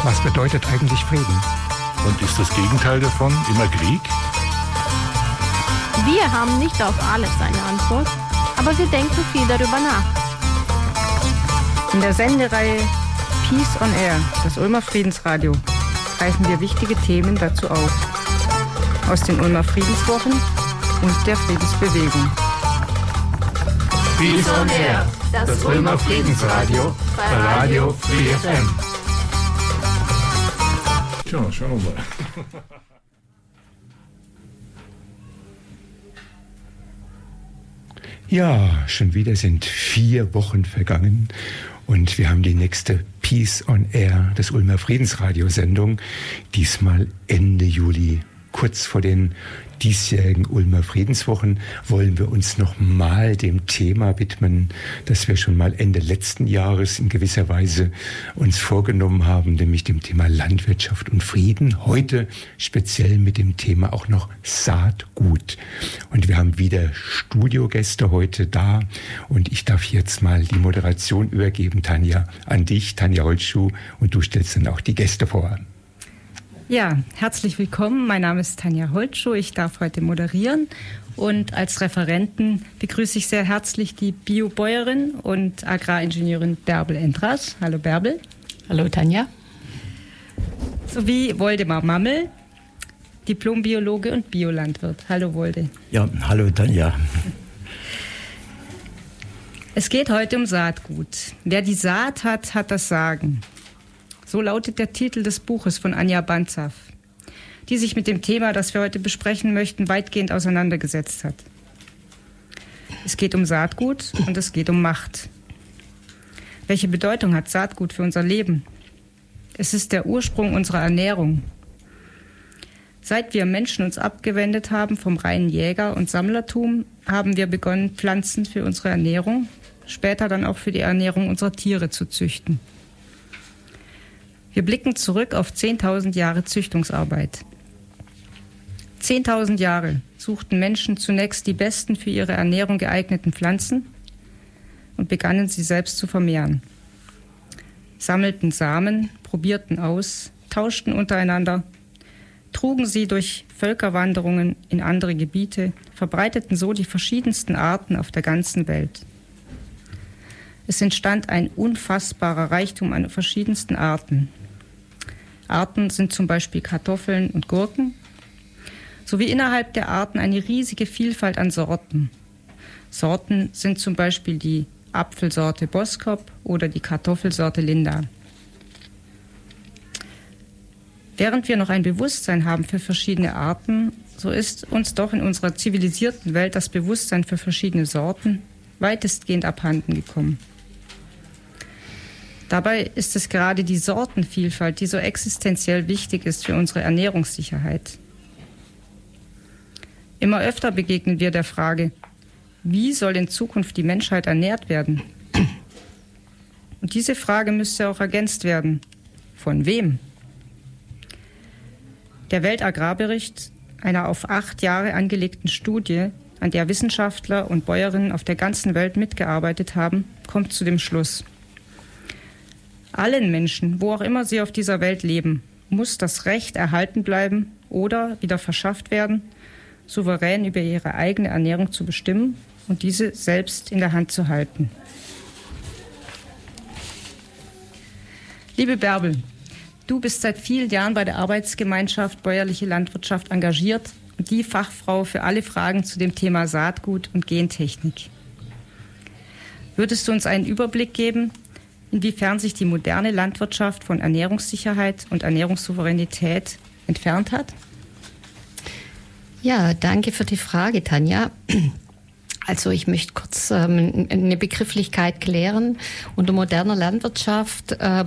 Was bedeutet eigentlich Frieden? Und ist das Gegenteil davon immer Krieg? Wir haben nicht auf alles eine Antwort, aber wir denken viel darüber nach. In der Sendereihe Peace on Air, das Ulmer Friedensradio, greifen wir wichtige Themen dazu auf. Aus den Ulmer Friedenswochen und der Friedensbewegung. Peace on Air, das Ulmer Friedensradio bei Radio Free FM. Tja, schauen wir mal. Ja, schon wieder sind 4 Wochen vergangen und wir haben die nächste Peace on Air, das Ulmer Friedensradio-Sendung, diesmal Ende Juli. Kurz vor den diesjährigen Ulmer Friedenswochen wollen wir uns nochmal dem Thema widmen, das wir schon mal Ende letzten Jahres in gewisser Weise uns vorgenommen haben, nämlich dem Thema Landwirtschaft und Frieden. Heute speziell mit dem Thema auch noch Saatgut. Und wir haben wieder Studiogäste heute da und ich darf jetzt mal die Moderation übergeben, Tanja, an dich, Tanja Holtschuh, und du stellst dann auch die Gäste vor. Ja, herzlich willkommen. Mein Name ist Tanja Holtschuh. Ich darf heute moderieren und als Referenten begrüße ich sehr herzlich die Biobäuerin und Agraringenieurin Bärbel Endras. Hallo Bärbel. Hallo Tanja. Sowie Woldemar Mammel, Diplombiologe und Biolandwirt. Hallo Wolde. Ja, hallo Tanja. Es geht heute um Saatgut. Wer die Saat hat, hat das Sagen. So lautet der Titel des Buches von Anja Banzaf, die sich mit dem Thema, das wir heute besprechen möchten, weitgehend auseinandergesetzt hat. Es geht um Saatgut und es geht um Macht. Welche Bedeutung hat Saatgut für unser Leben? Es ist der Ursprung unserer Ernährung. Seit wir Menschen uns abgewendet haben vom reinen Jäger- und Sammlertum, haben wir begonnen, Pflanzen für unsere Ernährung, später dann auch für die Ernährung unserer Tiere zu züchten. Wir blicken zurück auf 10.000 Jahre Züchtungsarbeit. 10.000 Jahre suchten Menschen zunächst die besten für ihre Ernährung geeigneten Pflanzen und begannen sie selbst zu vermehren. Sammelten Samen, probierten aus, tauschten untereinander, trugen sie durch Völkerwanderungen in andere Gebiete, verbreiteten so die verschiedensten Arten auf der ganzen Welt. Es entstand ein unfassbarer Reichtum an verschiedensten Arten. Arten sind zum Beispiel Kartoffeln und Gurken, sowie innerhalb der Arten eine riesige Vielfalt an Sorten. Sorten sind zum Beispiel die Apfelsorte Boskop oder die Kartoffelsorte Linda. Während wir noch ein Bewusstsein haben für verschiedene Arten, so ist uns doch in unserer zivilisierten Welt das Bewusstsein für verschiedene Sorten weitestgehend abhanden gekommen. Dabei ist es gerade die Sortenvielfalt, die so existenziell wichtig ist für unsere Ernährungssicherheit. Immer öfter begegnen wir der Frage, wie soll in Zukunft die Menschheit ernährt werden? Und diese Frage müsste auch ergänzt werden. Von wem? Der Weltagrarbericht einer auf 8 Jahre angelegten Studie, an der Wissenschaftler und Bäuerinnen auf der ganzen Welt mitgearbeitet haben, kommt zu dem Schluss: Allen Menschen, wo auch immer sie auf dieser Welt leben, muss das Recht erhalten bleiben oder wieder verschafft werden, souverän über ihre eigene Ernährung zu bestimmen und diese selbst in der Hand zu halten. Liebe Bärbel, du bist seit vielen Jahren bei der Arbeitsgemeinschaft Bäuerliche Landwirtschaft engagiert und die Fachfrau für alle Fragen zu dem Thema Saatgut und Gentechnik. Würdest du uns einen Überblick geben, inwiefern sich die moderne Landwirtschaft von Ernährungssicherheit und Ernährungssouveränität entfernt hat? Ja, danke für die Frage, Tanja. Also ich möchte kurz eine Begrifflichkeit klären. Unter moderner Landwirtschaft, da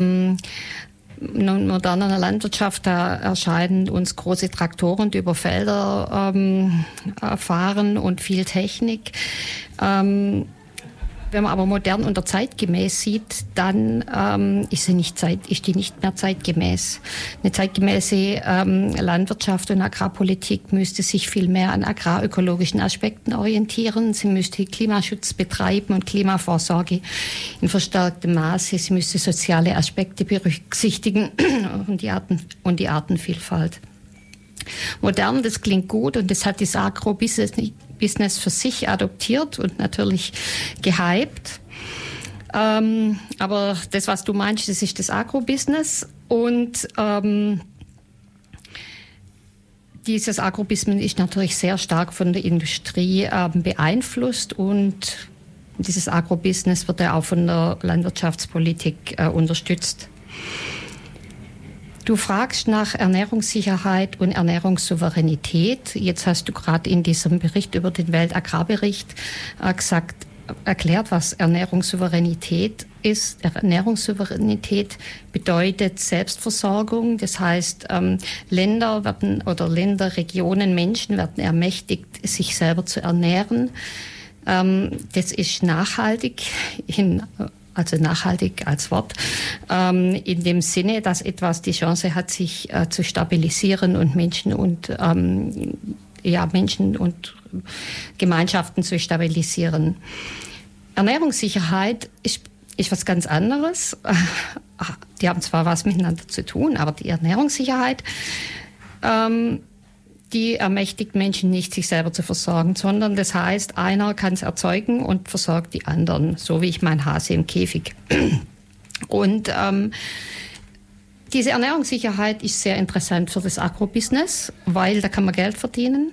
erscheinen uns große Traktoren, die über Felder fahren und viel Technik. Wenn man aber modern und zeitgemäß sieht, dann ist die nicht mehr zeitgemäß. Eine zeitgemäße Landwirtschaft und Agrarpolitik müsste sich viel mehr an agrarökologischen Aspekten orientieren. Sie müsste Klimaschutz betreiben und Klimavorsorge in verstärktem Maße. Sie müsste soziale Aspekte berücksichtigen und die Artenvielfalt. Modern, das klingt gut und das hat das Agrobusiness für sich adoptiert und natürlich gehypt. Aber das, was du meinst, das ist das Agrobusiness und dieses Agrobusiness ist natürlich sehr stark von der Industrie beeinflusst und dieses Agrobusiness wird ja auch von der Landwirtschaftspolitik unterstützt. Du fragst nach Ernährungssicherheit und Ernährungssouveränität. Jetzt hast du gerade in diesem Bericht über den Weltagrarbericht erklärt, was Ernährungssouveränität ist. Ernährungssouveränität bedeutet Selbstversorgung. Das heißt, Länder, Regionen, Menschen werden ermächtigt, sich selber zu ernähren. Das ist nachhaltig also nachhaltig als Wort, in dem Sinne, dass etwas die Chance hat, sich zu stabilisieren und Menschen und Gemeinschaften zu stabilisieren. Ernährungssicherheit ist was ganz anderes. Die haben zwar was miteinander zu tun, aber die Ernährungssicherheit, die ermächtigt Menschen nicht, sich selber zu versorgen, sondern das heißt, einer kann es erzeugen und versorgt die anderen, so wie ich mein Hase im Käfig. Und diese Ernährungssicherheit ist sehr interessant für das Agrobusiness, weil da kann man Geld verdienen.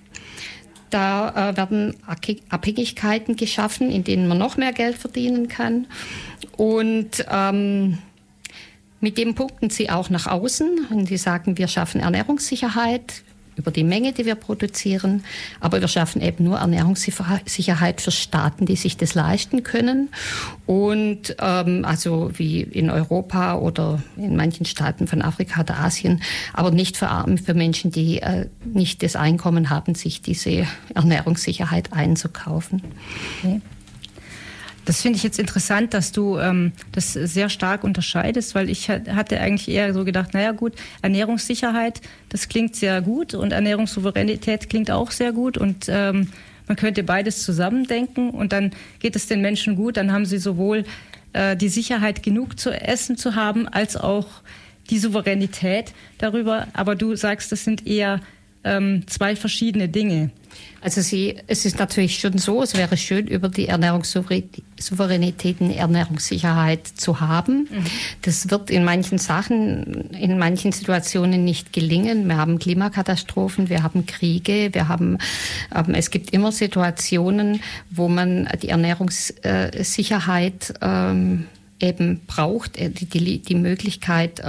Da werden Abhängigkeiten geschaffen, in denen man noch mehr Geld verdienen kann. Und mit dem punkten sie auch nach außen. Und die sagen, wir schaffen Ernährungssicherheit über die Menge, die wir produzieren. Aber wir schaffen eben nur Ernährungssicherheit für Staaten, die sich das leisten können. Und also wie in Europa oder in manchen Staaten von Afrika oder Asien, aber nicht für Menschen, die nicht das Einkommen haben, sich diese Ernährungssicherheit einzukaufen. Okay. Das finde ich jetzt interessant, dass du das sehr stark unterscheidest, weil ich hatte eigentlich eher so gedacht, naja gut, Ernährungssicherheit, das klingt sehr gut und Ernährungssouveränität klingt auch sehr gut und man könnte beides zusammendenken und dann geht es den Menschen gut, dann haben sie sowohl die Sicherheit, genug zu essen zu haben, als auch die Souveränität darüber. Aber du sagst, das sind eher zwei verschiedene Dinge. Also es ist natürlich schon so, es wäre schön, über die Ernährungssouveränität eine Ernährungssicherheit zu haben. Mhm. Das wird in manchen Situationen nicht gelingen. Wir haben Klimakatastrophen, wir haben Kriege, es gibt immer Situationen, wo man die Ernährungssicherheit eben braucht, die Möglichkeit,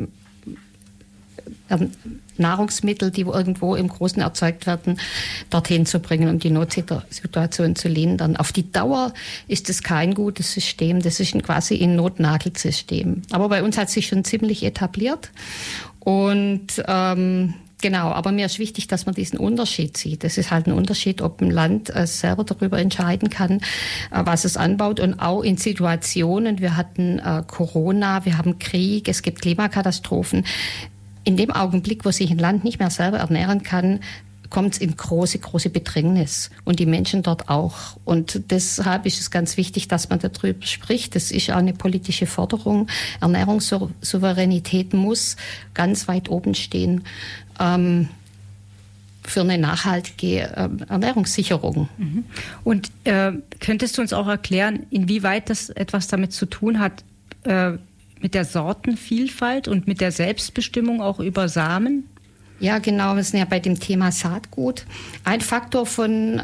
Nahrungsmittel, die irgendwo im Großen erzeugt werden, dorthin zu bringen, um die Notsituation zu lindern. Auf die Dauer ist es kein gutes System, das ist quasi ein Notnagelsystem. Aber bei uns hat es sich schon ziemlich etabliert und genau, aber mir ist wichtig, dass man diesen Unterschied sieht. Das ist halt ein Unterschied, ob ein Land selber darüber entscheiden kann, was es anbaut. Und auch in Situationen, wir hatten Corona, wir haben Krieg, es gibt Klimakatastrophen. In dem Augenblick, wo sich ein Land nicht mehr selber ernähren kann, kommt es in große, große Bedrängnis. Und die Menschen dort auch. Und deshalb ist es ganz wichtig, dass man darüber spricht. Das ist auch eine politische Forderung. Ernährungssouveränität muss ganz weit oben stehen für eine nachhaltige Ernährungssicherung. Und könntest du uns auch erklären, inwieweit das etwas damit zu tun hat, mit der Sortenvielfalt und mit der Selbstbestimmung auch über Samen? Ja, genau. Wir sind ja bei dem Thema Saatgut. Ein Faktor von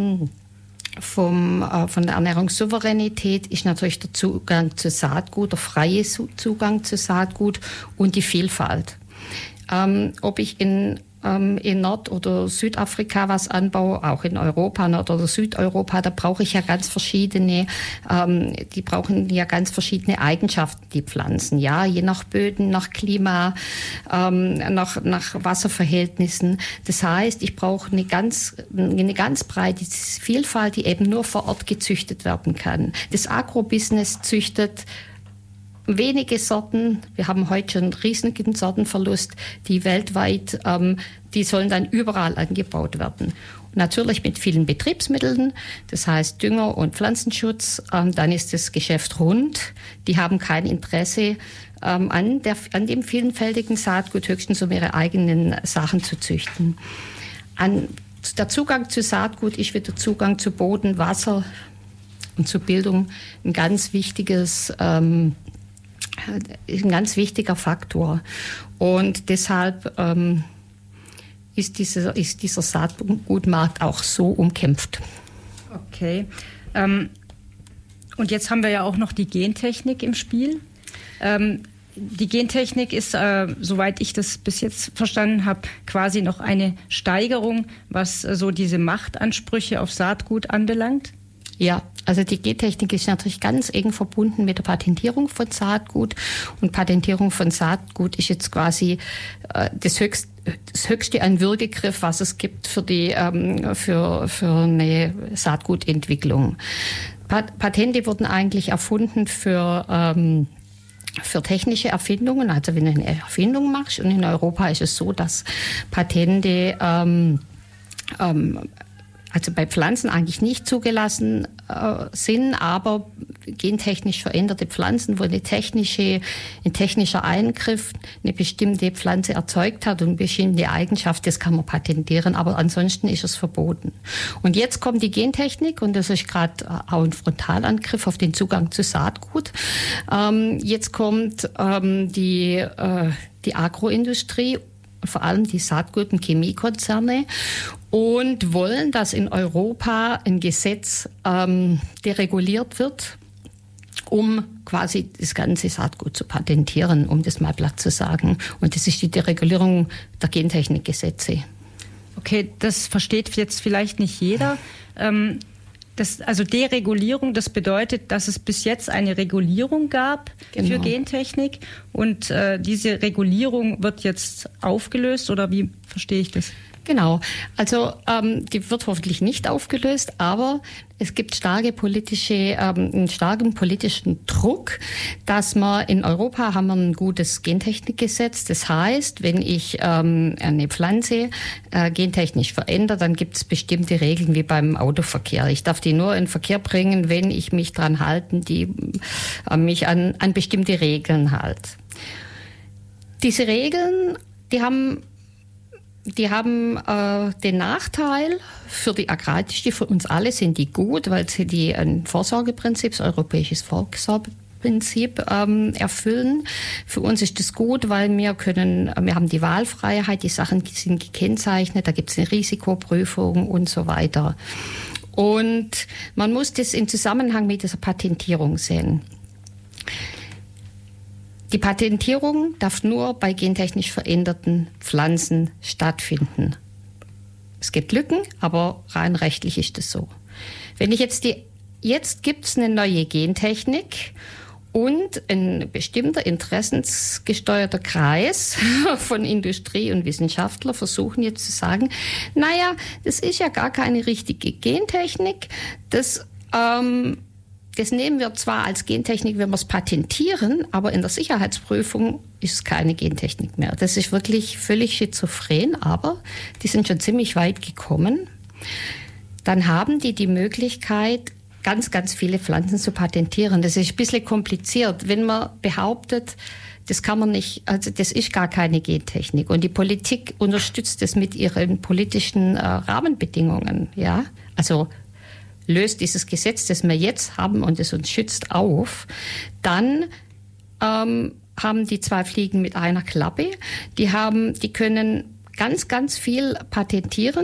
der Ernährungssouveränität ist natürlich der Zugang zu Saatgut, der freie Zugang zu Saatgut und die Vielfalt. Ob ich in in Nord- oder Südafrika was anbaue, auch in Europa, Nord- oder Südeuropa, da brauche ich ja ganz verschiedene, die brauchen ja ganz verschiedene Eigenschaften, die Pflanzen, ja, je nach Böden, nach Klima, nach Wasserverhältnissen. Das heißt, ich brauche eine ganz breite Vielfalt, die eben nur vor Ort gezüchtet werden kann. Das Agrobusiness züchtet wenige Sorten, wir haben heute schon einen riesigen Sortenverlust, die weltweit, die sollen dann überall angebaut werden. Und natürlich mit vielen Betriebsmitteln, das heißt Dünger und Pflanzenschutz, dann ist das Geschäft rund. Die haben kein Interesse an dem vielfältigen Saatgut, höchstens um ihre eigenen Sachen zu züchten. Der Zugang zu Saatgut ist wieder Zugang zu Boden, Wasser und zu Bildung ein ganz wichtiger Faktor. Und deshalb ist dieser Saatgutmarkt auch so umkämpft. Okay. Und jetzt haben wir ja auch noch die Gentechnik im Spiel. Die Gentechnik ist, soweit ich das bis jetzt verstanden habe, quasi noch eine Steigerung, was so diese Machtansprüche auf Saatgut anbelangt. Ja, also die Gentechnik ist natürlich ganz eng verbunden mit der Patentierung von Saatgut. Und Patentierung von Saatgut ist jetzt quasi das höchste an Würgegriff, was es gibt für eine Saatgutentwicklung. Patente wurden eigentlich erfunden für technische Erfindungen, also wenn du eine Erfindung machst. Und in Europa ist es so, dass Patente also bei Pflanzen eigentlich nicht zugelassen sind, aber gentechnisch veränderte Pflanzen, wo ein technischer Eingriff eine bestimmte Pflanze erzeugt hat und eine bestimmte Eigenschaft, das kann man patentieren, aber ansonsten ist es verboten. Und jetzt kommt die Gentechnik und das ist gerade auch ein Frontalangriff auf den Zugang zu Saatgut. Jetzt kommt die Agroindustrie, vor allem die Saatgut- und Chemiekonzerne, und wollen, dass in Europa ein Gesetz dereguliert wird, um quasi das ganze Saatgut zu patentieren, um das mal platt zu sagen. Und das ist die Deregulierung der Gentechnikgesetze. Okay, das versteht jetzt vielleicht nicht jeder. Also Deregulierung, das bedeutet, dass es bis jetzt eine Regulierung gab für Gentechnik und diese Regulierung wird jetzt aufgelöst oder wie verstehe ich das? Genau, also die wird hoffentlich nicht aufgelöst, aber es gibt einen starken politischen Druck, dass in Europa haben wir ein gutes Gentechnikgesetz. Das heißt, wenn ich eine Pflanze gentechnisch verändere, dann gibt es bestimmte Regeln wie beim Autoverkehr. Ich darf die nur in Verkehr bringen, wenn ich mich dran halte, mich an bestimmte Regeln halte. Diese Regeln, die haben den Nachteil für die Agrarindustrie, für uns alle sind die gut, weil sie ein Vorsorgeprinzip, das europäisches Vorsorgeprinzip erfüllen. Für uns ist das gut, weil wir haben die Wahlfreiheit, die Sachen sind gekennzeichnet, da gibt es eine Risikoprüfung und so weiter. Und man muss das im Zusammenhang mit dieser Patentierung sehen. Die Patentierung darf nur bei gentechnisch veränderten Pflanzen stattfinden. Es gibt Lücken, aber rein rechtlich ist es so. Wenn ich jetzt gibt es eine neue Gentechnik und ein bestimmter interessensgesteuerter Kreis von Industrie und Wissenschaftler versuchen jetzt zu sagen, naja, das ist ja gar keine richtige Gentechnik, das nehmen wir zwar als Gentechnik, wenn wir es patentieren, aber in der Sicherheitsprüfung ist es keine Gentechnik mehr. Das ist wirklich völlig schizophren, aber die sind schon ziemlich weit gekommen. Dann haben die Möglichkeit, ganz, ganz viele Pflanzen zu patentieren. Das ist ein bisschen kompliziert, wenn man behauptet, das kann man nicht, also das ist gar keine Gentechnik. Und die Politik unterstützt das mit ihren politischen Rahmenbedingungen, ja, also löst dieses Gesetz, das wir jetzt haben und das uns schützt, auf, dann haben die zwei Fliegen mit einer Klappe. Die können ganz, ganz viel patentieren.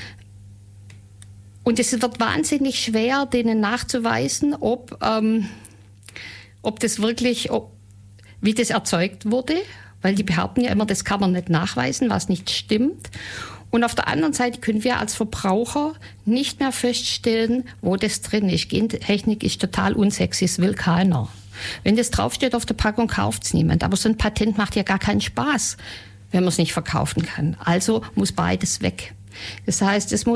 Und es wird wahnsinnig schwer, denen nachzuweisen, ob das wirklich, wie das erzeugt wurde, weil die behaupten ja immer, das kann man nicht nachweisen, was nicht stimmt. Und auf der anderen Seite können wir als Verbraucher nicht mehr feststellen, wo das drin ist. Gentechnik ist total unsexy, es will keiner. Wenn das draufsteht auf der Packung, kauft es niemand. Aber so ein Patent macht ja gar keinen Spaß, wenn man es nicht verkaufen kann. Also muss beides weg. Das heißt, das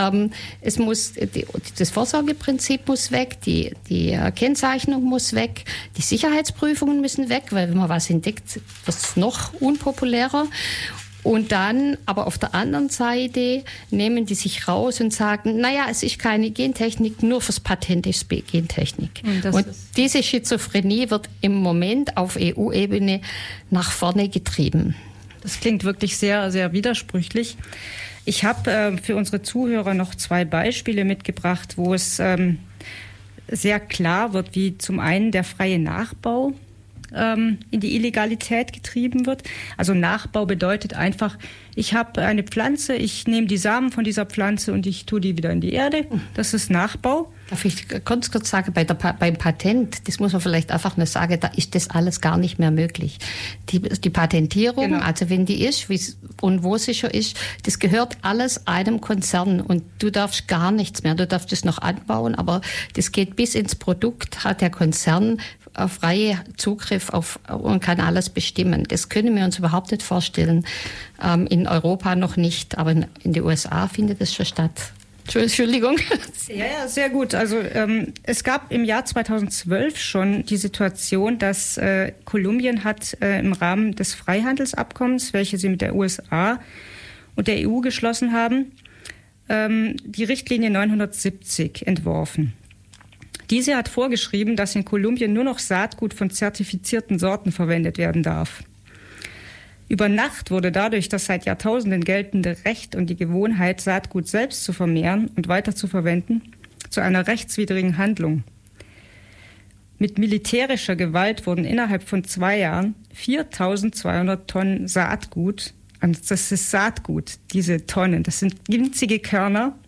Vorsorgeprinzip muss weg, die Kennzeichnung muss weg, die Sicherheitsprüfungen müssen weg, weil wenn man was entdeckt, wird es noch unpopulärer. Und dann, aber auf der anderen Seite, nehmen die sich raus und sagen, naja, es ist keine Gentechnik, nur fürs Patent ist Gentechnik. Und diese Schizophrenie wird im Moment auf EU-Ebene nach vorne getrieben. Das klingt wirklich sehr, sehr widersprüchlich. Ich habe für unsere Zuhörer noch 2 Beispiele mitgebracht, wo es sehr klar wird, wie zum einen der freie Nachbau in die Illegalität getrieben wird. Also Nachbau bedeutet einfach, ich habe eine Pflanze, ich nehme die Samen von dieser Pflanze und ich tue die wieder in die Erde. Das ist Nachbau. Darf ich ganz kurz sagen, beim Patent, das muss man vielleicht einfach nur sagen, da ist das alles gar nicht mehr möglich. Die Patentierung, genau. Also wenn die ist und wo sie schon ist, das gehört alles einem Konzern und du darfst gar nichts mehr. Du darfst es noch anbauen, aber das geht bis ins Produkt, hat der Konzern freie Zugriff auf und kann alles bestimmen. Das können wir uns überhaupt nicht vorstellen. In Europa noch nicht, aber in den USA findet es schon statt. Entschuldigung. Ja, sehr gut. Also es gab im Jahr 2012 schon die Situation, dass Kolumbien hat im Rahmen des Freihandelsabkommens, welche sie mit der USA und der EU geschlossen haben, die Richtlinie 970 entworfen. Diese hat vorgeschrieben, dass in Kolumbien nur noch Saatgut von zertifizierten Sorten verwendet werden darf. Über Nacht wurde dadurch das seit Jahrtausenden geltende Recht und die Gewohnheit, Saatgut selbst zu vermehren und weiter zu verwenden, zu einer rechtswidrigen Handlung. Mit militärischer Gewalt wurden innerhalb von 2 Jahren 4.200 Tonnen Saatgut, das ist Saatgut, diese Tonnen, das sind winzige Körner,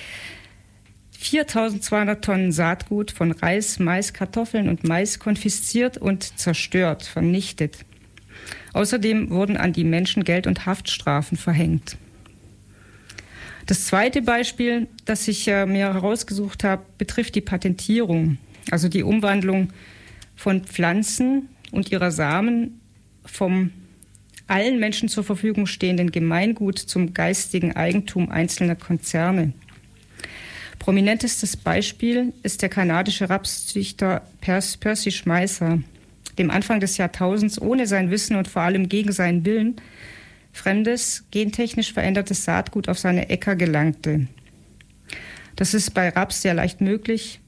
4.200 Tonnen Saatgut von Reis, Mais, Kartoffeln und Mais konfisziert und zerstört, vernichtet. Außerdem wurden an die Menschen Geld- und Haftstrafen verhängt. Das zweite Beispiel, das ich mir herausgesucht habe, betrifft die Patentierung, also die Umwandlung von Pflanzen und ihrer Samen vom allen Menschen zur Verfügung stehenden Gemeingut zum geistigen Eigentum einzelner Konzerne. Prominentestes Beispiel ist der kanadische Rapszüchter Percy Schmeißer, dem Anfang des Jahrtausends ohne sein Wissen und vor allem gegen seinen Willen fremdes, gentechnisch verändertes Saatgut auf seine Äcker gelangte. Das ist bei Raps sehr leicht möglich,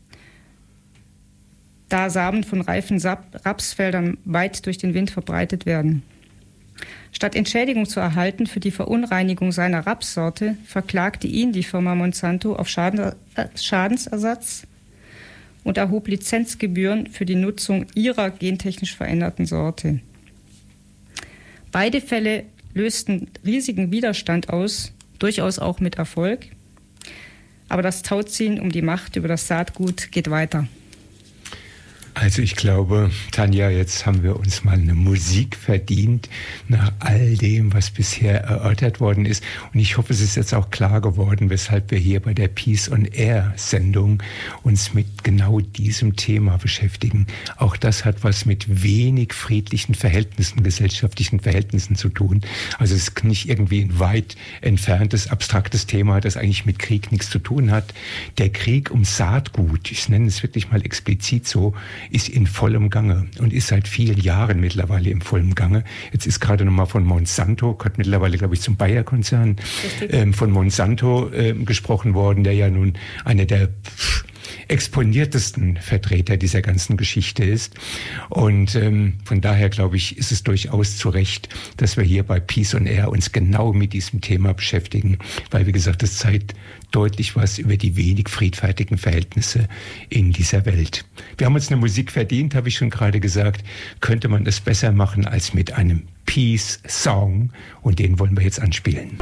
da Samen von reifen Rapsfeldern weit durch den Wind verbreitet werden. Statt Entschädigung zu erhalten für die Verunreinigung seiner Rapssorte, verklagte ihn die Firma Monsanto auf Schadensersatz und erhob Lizenzgebühren für die Nutzung ihrer gentechnisch veränderten Sorte. Beide Fälle lösten riesigen Widerstand aus, durchaus auch mit Erfolg. Aber das Tauziehen um die Macht über das Saatgut geht weiter. Also ich glaube, Tanja, jetzt haben wir uns mal eine Musik verdient nach all dem, was bisher erörtert worden ist. Und ich hoffe, es ist jetzt auch klar geworden, weshalb wir hier bei der Peace on Air Sendung uns mit genau diesem Thema beschäftigen. Auch das hat was mit wenig friedlichen Verhältnissen, gesellschaftlichen Verhältnissen zu tun. Also es ist nicht irgendwie ein weit entferntes, abstraktes Thema, das eigentlich mit Krieg nichts zu tun hat. Der Krieg um Saatgut, ich nenne es wirklich mal explizit so, ist in vollem Gange und ist seit vielen Jahren mittlerweile im vollen Gange. Jetzt ist gerade nochmal von Monsanto, gehört mittlerweile, glaube ich, zum Bayer-Konzern, von Monsanto gesprochen worden, der ja nun einer der exponiertesten Vertreter dieser ganzen Geschichte ist. Und von daher, glaube ich, ist es durchaus zu Recht, dass wir hier bei Peace on Air uns genau mit diesem Thema beschäftigen, weil, wie gesagt, es zeigt deutlich was über die wenig friedfertigen Verhältnisse in dieser Welt. Wir haben uns eine Musik verdient, habe ich schon gerade gesagt. Könnte man es besser machen als mit einem Peace-Song? Und den wollen wir jetzt anspielen.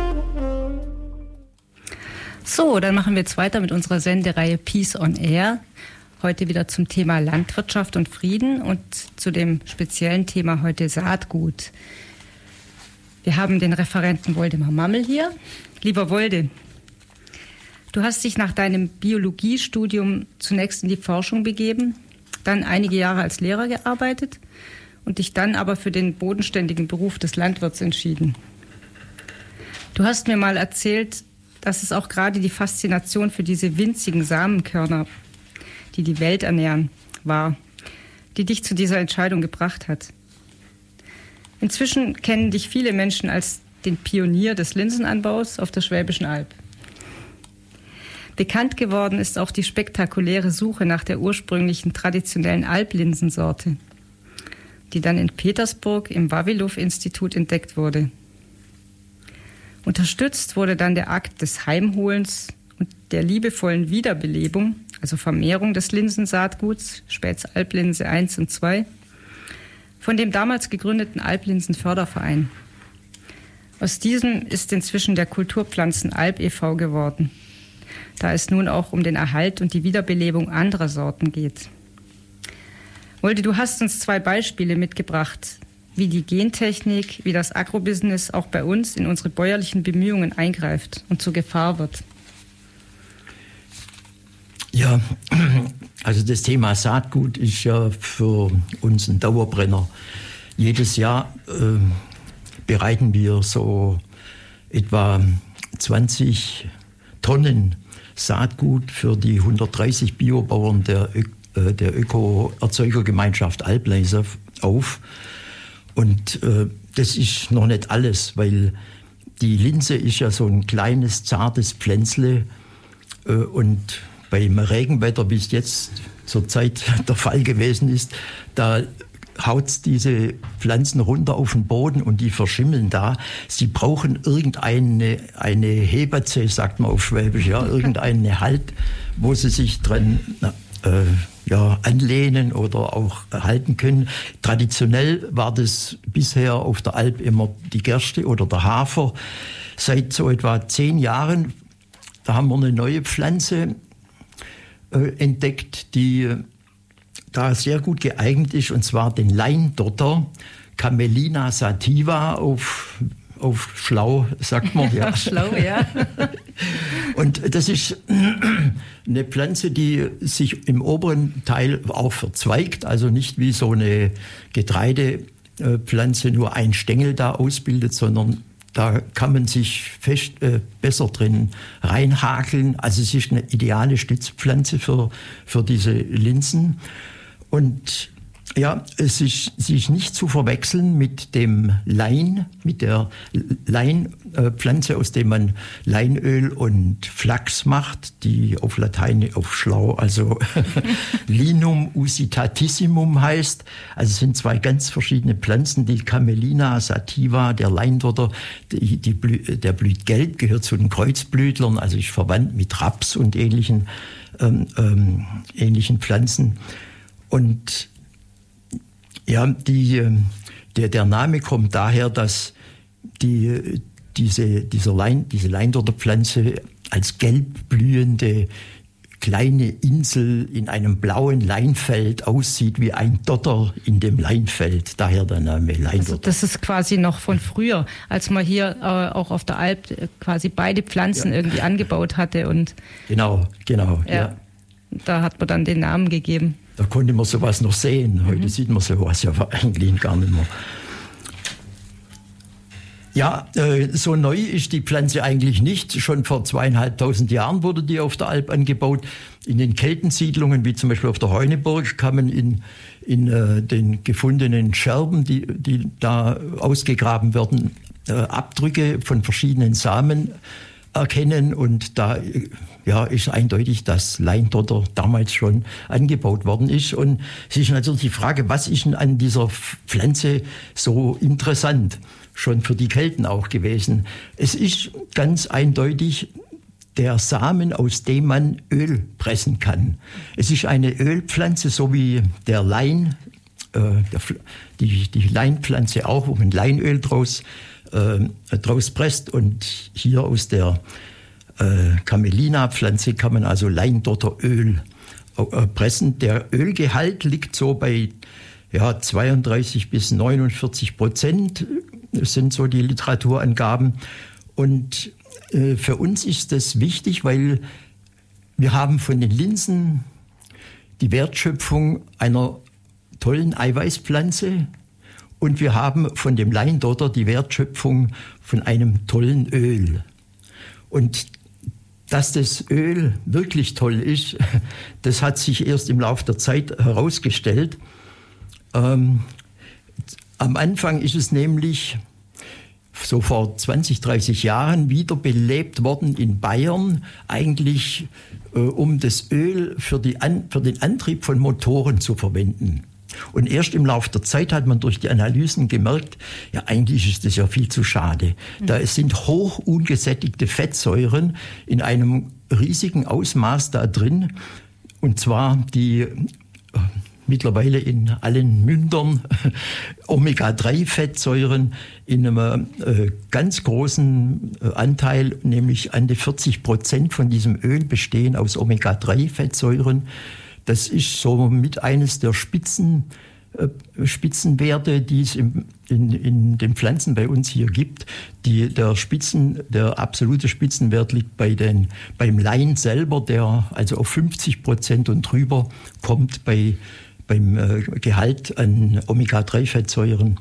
So, dann machen wir jetzt weiter mit unserer Sendereihe Peace on Air. Heute wieder zum Thema Landwirtschaft und Frieden und zu dem speziellen Thema heute Saatgut. Wir haben den Referenten Woldemar Mammel hier. Lieber Wolde, du hast dich nach deinem Biologiestudium zunächst in die Forschung begeben, dann einige Jahre als Lehrer gearbeitet und dich dann aber für den bodenständigen Beruf des Landwirts entschieden. Du hast mir mal erzählt, dass es auch gerade die Faszination für diese winzigen Samenkörner, die die Welt ernähren, war, die dich zu dieser Entscheidung gebracht hat. Inzwischen kennen dich viele Menschen als den Pionier des Linsenanbaus auf der Schwäbischen Alb. Bekannt geworden ist auch die spektakuläre Suche nach der ursprünglichen traditionellen Alblinsensorte, die dann in Petersburg im Vavilov-Institut entdeckt wurde. Unterstützt wurde dann der Akt des Heimholens und der liebevollen Wiederbelebung, also Vermehrung des Linsensaatguts, Späts Alblinse 1 und 2, von dem damals gegründeten Alblinsenförderverein. Aus diesem ist inzwischen der Kulturpflanzen Alb e.V. geworden, da es nun auch um den Erhalt und die Wiederbelebung anderer Sorten geht. Wolde, du hast uns 2 Beispiele mitgebracht, wie die Gentechnik, wie das Agrobusiness auch bei uns in unsere bäuerlichen Bemühungen eingreift und zur Gefahr wird. Ja, also das Thema Saatgut ist ja für uns ein Dauerbrenner. Jedes Jahr bereiten wir so etwa 20 Tonnen Saatgut für die 130 Biobauern der Öko-Erzeugergemeinschaft Alblinse auf. Und das ist noch nicht alles, weil die Linse ist ja so ein kleines, zartes Pflänzle und beim Regenwetter, wie es jetzt zur Zeit der Fall gewesen ist, da haut diese Pflanzen runter auf den Boden und die verschimmeln da. Sie brauchen eine Hebaze, sagt man auf Schwäbisch, ja, irgendeinen Halt, wo sie sich dran anlehnen oder auch halten können. Traditionell war das bisher auf der Alp immer die Gerste oder der Hafer. Seit so etwa 10 Jahren, da haben wir eine neue Pflanze entdeckt, die da sehr gut geeignet ist, und zwar den Leindotter, Camelina sativa auf schlau, sagt man. Ja. Schlau, ja. Und das ist eine Pflanze, die sich im oberen Teil auch verzweigt, also nicht wie so eine Getreidepflanze nur ein Stängel da ausbildet, sondern da kann man sich besser drin reinhakeln. Also es ist eine ideale Stützpflanze für diese Linsen. Und ja, sie ist nicht zu verwechseln mit dem Lein, mit der Leinpflanze, aus der man Leinöl und Flachs macht, die auf Latein auf schlau, also Linum usitatissimum heißt. Also es sind 2 ganz verschiedene Pflanzen. Die Camelina sativa, der Leindotter, der blüht gelb, gehört zu den Kreuzblütlern, also ist verwandt mit Raps und ähnlichen Pflanzen. Und ja, der Name kommt daher, dass diese Leindotterpflanze als gelb blühende kleine Insel in einem blauen Leinfeld aussieht wie ein Dotter in dem Leinfeld. Daher der Name Leindotter. Also das ist quasi noch von früher, als man hier auch auf der Alp quasi beide Pflanzen irgendwie angebaut hatte. Und Genau. Ja. Da hat man dann den Namen gegeben. Da konnte man sowas noch sehen. Heute sieht man sowas ja eigentlich gar nicht mehr. Ja, so neu ist die Pflanze eigentlich nicht. Schon vor 2.500 Jahren wurde die auf der Alp angebaut. In den Keltensiedlungen, wie zum Beispiel auf der Heuneburg, kann man in den gefundenen Scherben, die da ausgegraben werden, Abdrücke von verschiedenen Samen erkennen, und da ist eindeutig, dass Leindotter damals schon angebaut worden ist. Und es ist natürlich die Frage, was ist denn an dieser Pflanze so interessant, schon für die Kelten auch gewesen? Es ist ganz eindeutig der Samen, aus dem man Öl pressen kann. Es ist eine Ölpflanze, so wie der Lein, die Leinpflanze auch, wo man Leinöl draus presst, und hier aus der Camelina-Pflanze kann man also Leindotteröl pressen. Der Ölgehalt liegt so bei 32 bis 49%, Das sind so die Literaturangaben. Und für uns ist das wichtig, weil wir haben von den Linsen die Wertschöpfung einer tollen Eiweißpflanze und wir haben von dem Leindodder die Wertschöpfung von einem tollen Öl. Und dass das Öl wirklich toll ist, das hat sich erst im Laufe der Zeit herausgestellt. Am Anfang ist es nämlich so vor 20, 30 Jahren wiederbelebt worden in Bayern, eigentlich um das Öl für den Antrieb von Motoren zu verwenden. Und erst im Laufe der Zeit hat man durch die Analysen gemerkt, ja, eigentlich ist das ja viel zu schade. Da sind hoch ungesättigte Fettsäuren in einem riesigen Ausmaß da drin, und zwar die mittlerweile in allen Mündern Omega-3-Fettsäuren in einem ganz großen Anteil, nämlich an die 40% von diesem Öl bestehen aus Omega-3-Fettsäuren. Das ist so mit eines der Spitzenwerte, die es in den Pflanzen bei uns hier gibt. Der absolute Spitzenwert liegt beim Lein selber, der also auf 50% und drüber kommt beim Gehalt an Omega-3-Fettsäuren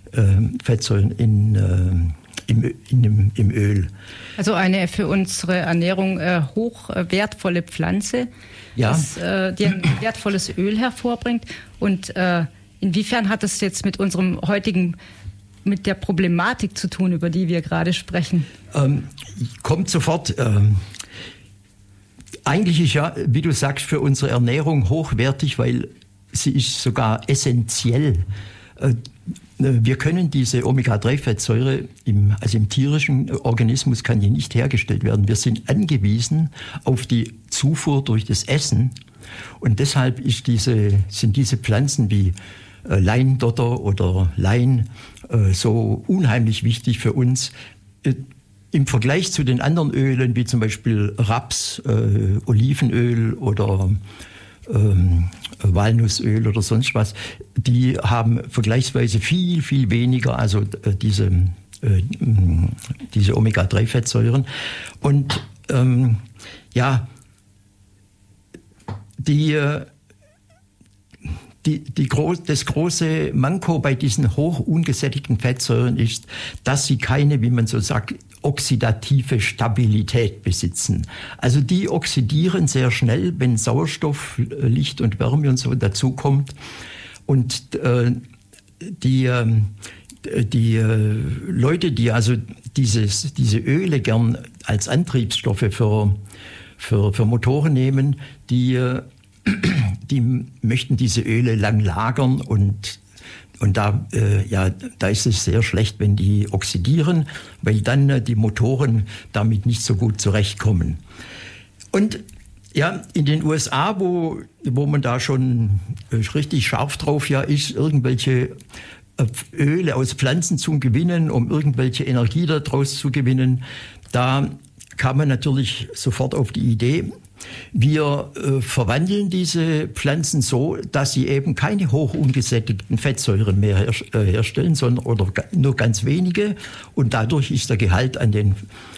im Öl. Also eine für unsere Ernährung hoch wertvolle Pflanze, ja, die ein wertvolles Öl hervorbringt. Und inwiefern hat das jetzt mit mit der Problematik zu tun, über die wir gerade sprechen? Kommt sofort. Eigentlich ist ja, wie du sagst, für unsere Ernährung hochwertig, weil sie ist sogar essentiell. Wir können diese Omega-3-Fettsäure, im tierischen Organismus kann die nicht hergestellt werden. Wir sind angewiesen auf die Zufuhr durch das Essen. Und deshalb sind diese Pflanzen wie Leindodder oder Lein so unheimlich wichtig für uns. Im Vergleich zu den anderen Ölen, wie zum Beispiel Raps, Olivenöl oder Walnussöl oder sonst was, die haben vergleichsweise viel, viel weniger, also diese Omega-3-Fettsäuren. Und das große Manko bei diesen hoch ungesättigten Fettsäuren ist, dass sie keine, wie man so sagt, oxidative Stabilität besitzen. Also die oxidieren sehr schnell, wenn Sauerstoff, Licht und Wärme und so dazukommt. Und die Leute, die also diese Öle gern als Antriebsstoffe für Motoren nehmen, die möchten diese Öle lang lagern und da ist es sehr schlecht, wenn die oxidieren, weil dann die Motoren damit nicht so gut zurechtkommen. Und ja, in den USA, wo man da schon richtig scharf drauf ist, irgendwelche Öle aus Pflanzen zu gewinnen, um irgendwelche Energie daraus zu gewinnen, da kam man natürlich sofort auf die Idee, wir verwandeln diese Pflanzen so, dass sie eben keine hoch ungesättigten Fettsäuren mehr herstellen, sondern oder nur ganz wenige. Und dadurch ist der Gehalt an den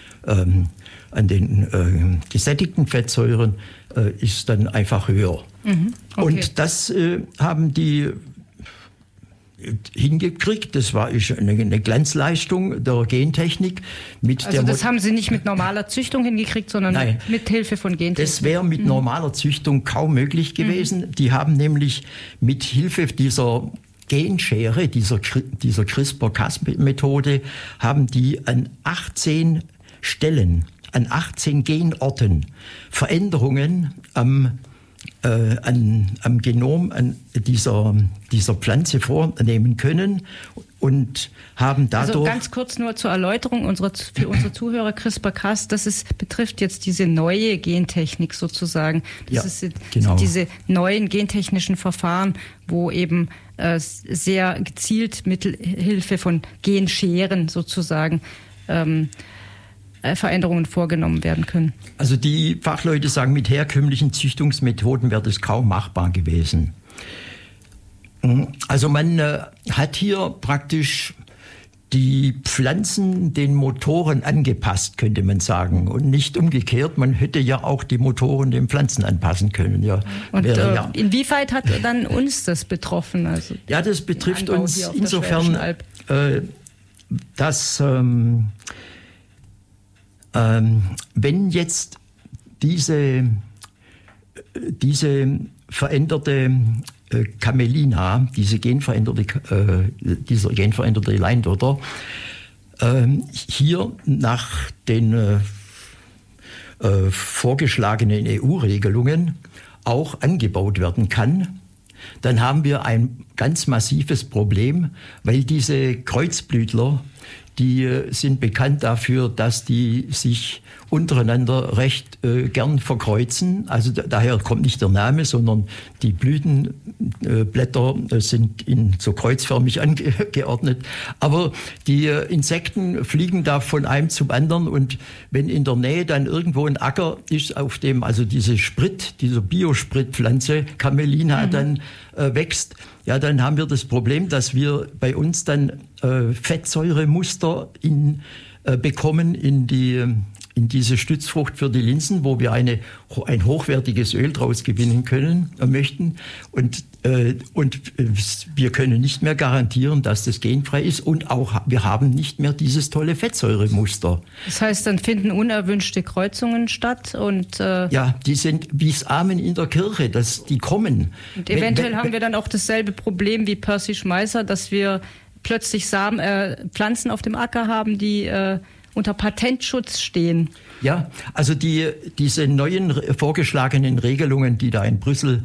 gesättigten Fettsäuren ist dann einfach höher. Mhm, okay. Und das haben die hingekriegt. Das war eine Glanzleistung der Gentechnik. Das haben Sie nicht mit normaler Züchtung hingekriegt, sondern mit Hilfe von Gentechnik? Das wäre mit normaler Züchtung kaum möglich gewesen. Die haben nämlich mit Hilfe dieser Genschere, dieser CRISPR-Cas-Methode, haben die an 18 Stellen, an 18 Genorten Veränderungen am Genom dieser Pflanze vornehmen können und haben dadurch... Also ganz kurz nur zur Erläuterung für unsere Zuhörer, CRISPR-Cas, betrifft jetzt diese neue Gentechnik sozusagen. Sind diese neuen gentechnischen Verfahren, wo eben sehr gezielt mit Hilfe von Genscheren sozusagen Veränderungen vorgenommen werden können. Also die Fachleute sagen, mit herkömmlichen Züchtungsmethoden wäre das kaum machbar gewesen. Also man hat hier praktisch die Pflanzen den Motoren angepasst, könnte man sagen. Und nicht umgekehrt. Man hätte ja auch die Motoren den Pflanzen anpassen können. Ja, und inwieweit hat dann uns das betroffen? Also ja, das betrifft uns insofern, dass wenn jetzt dieser genveränderte Leindodder, hier nach den vorgeschlagenen EU-Regelungen auch angebaut werden kann, dann haben wir ein ganz massives Problem, weil diese Kreuzblütler, die sind bekannt dafür, dass die sich untereinander recht gern verkreuzen. Also daher kommt nicht der Name, sondern die Blütenblätter sind so kreuzförmig angeordnet. Aber die Insekten fliegen da von einem zum anderen, und wenn in der Nähe dann irgendwo ein Acker ist, auf dem also diese Biospritpflanze Camelina dann wächst, ja, dann haben wir das Problem, dass wir bei uns dann Fettsäuremuster bekommen in diese Stützfrucht für die Linsen, wo wir ein hochwertiges Öl draus gewinnen möchten. Und wir können nicht mehr garantieren, dass das genfrei ist, und auch wir haben nicht mehr dieses tolle Fettsäuremuster. Das heißt, dann finden unerwünschte Kreuzungen statt und ja, die sind wie das Amen in der Kirche, die kommen. Und eventuell haben wir dann auch dasselbe Problem wie Percy Schmeißer, dass wir plötzlich Pflanzen auf dem Acker haben, die unter Patentschutz stehen. Ja, also diese neuen vorgeschlagenen Regelungen, die da in Brüssel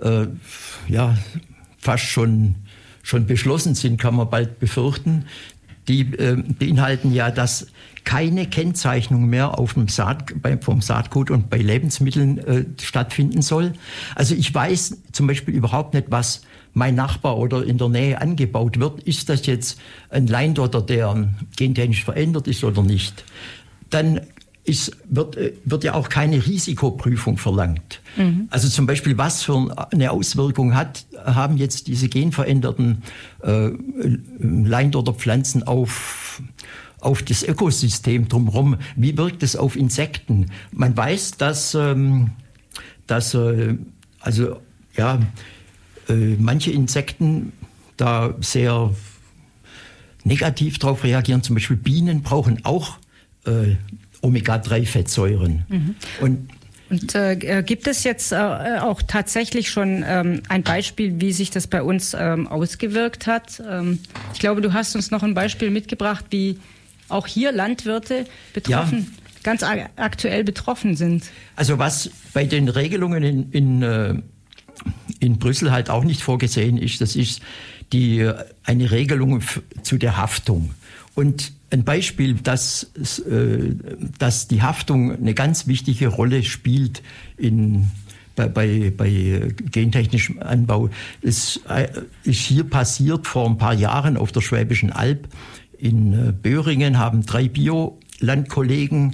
fast schon beschlossen sind, kann man bald befürchten, die beinhalten ja, dass keine Kennzeichnung mehr vom Saatgut und bei Lebensmitteln stattfinden soll. Also ich weiß zum Beispiel überhaupt nicht, was mein Nachbar oder in der Nähe angebaut wird. Ist das jetzt ein Leindodder, der gentechnisch verändert ist oder nicht? Dann wird ja auch keine Risikoprüfung verlangt. Also zum Beispiel, was für eine Auswirkung haben jetzt diese genveränderten Leindodderpflanzen auf das Ökosystem drumherum? Wie wirkt es auf Insekten? Man weiß, dass manche Insekten da sehr negativ drauf reagieren. Zum Beispiel Bienen brauchen auch Omega-3-Fettsäuren. Und gibt es jetzt auch tatsächlich schon ein Beispiel, wie sich das bei uns ausgewirkt hat? Ich glaube, du hast uns noch ein Beispiel mitgebracht, wie auch hier Landwirte ganz aktuell betroffen sind. Also was bei den Regelungen in Brüssel halt auch nicht vorgesehen ist, das ist eine Regelung zu der Haftung. Und ein Beispiel, dass die Haftung eine ganz wichtige Rolle spielt bei gentechnischem Anbau, ist hier passiert vor ein paar Jahren auf der Schwäbischen Alb. In Böhringen haben 3 Biolandkollegen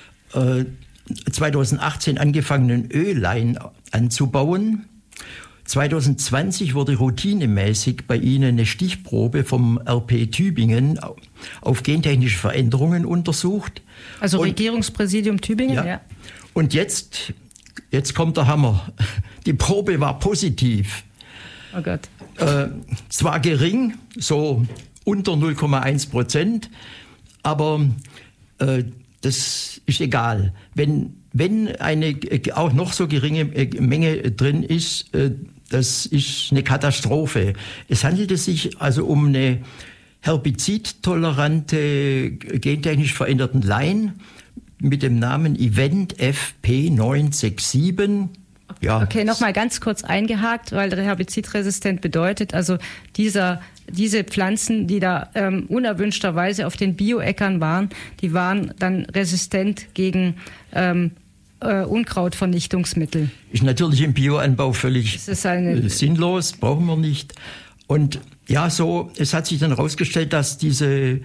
2018 angefangen, einen Öllein anzubauen. 2020 wurde routinemäßig bei ihnen eine Stichprobe vom RP Tübingen auf gentechnische Veränderungen untersucht. Also Regierungspräsidium Tübingen, ja. Und jetzt kommt der Hammer. Die Probe war positiv. Oh Gott. Zwar gering, so unter 0,1%, aber das ist egal. Wenn eine auch noch so geringe Menge drin ist, das ist eine Katastrophe. Es handelte sich also um eine herbizidtolerante, gentechnisch veränderten Lein mit dem Namen Event FP967. Ja. Okay, nochmal ganz kurz eingehakt, weil herbizidresistent bedeutet, also diese Pflanzen, die da unerwünschterweise auf den Bioäckern waren, die waren dann resistent gegen Unkrautvernichtungsmittel. Ist natürlich im Bioanbau völlig sinnlos, brauchen wir nicht. Und ja, es hat sich dann herausgestellt, dass dieser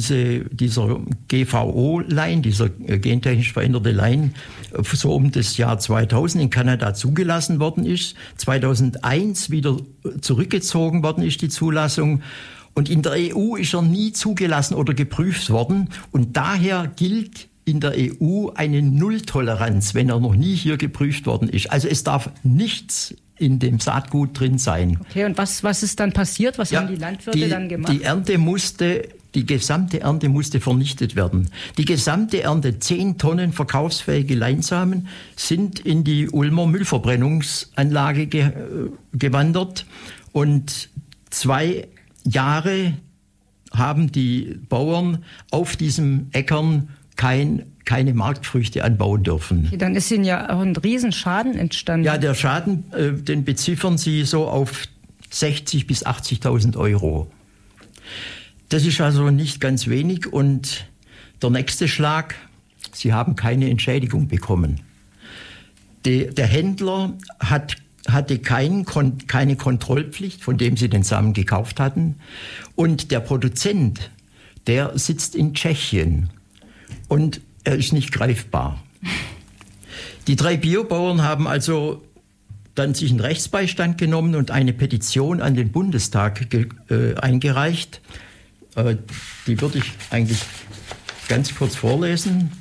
GVO-Lein, dieser gentechnisch veränderte Lein, so um das Jahr 2000 in Kanada zugelassen worden ist, 2001 wieder zurückgezogen worden ist, die Zulassung. Und in der EU ist er nie zugelassen oder geprüft worden. Und daher gilt in der EU eine Nulltoleranz, wenn er noch nie hier geprüft worden ist. Also es darf nichts in dem Saatgut drin sein. Okay, und was ist dann passiert? Was haben die Landwirte dann gemacht? Die gesamte Ernte musste vernichtet werden. Die gesamte Ernte, 10 Tonnen verkaufsfähige Leinsamen, sind in die Ulmer Müllverbrennungsanlage gewandert. Und 2 Jahre haben die Bauern auf diesen Äckern keine Marktfrüchte anbauen dürfen. Okay, dann ist Ihnen ja auch ein Riesenschaden entstanden. Ja, der Schaden, den beziffern Sie so auf 60.000 bis 80.000 Euro. Das ist also nicht ganz wenig. Und der nächste Schlag, Sie haben keine Entschädigung bekommen. Der Händler hatte keine Kontrollpflicht, von dem Sie den Samen gekauft hatten. Und der Produzent, der sitzt in Tschechien. Und er ist nicht greifbar. Die 3 Biobauern haben also dann sich einen Rechtsbeistand genommen und eine Petition an den Bundestag eingereicht. Die würde ich eigentlich ganz kurz vorlesen.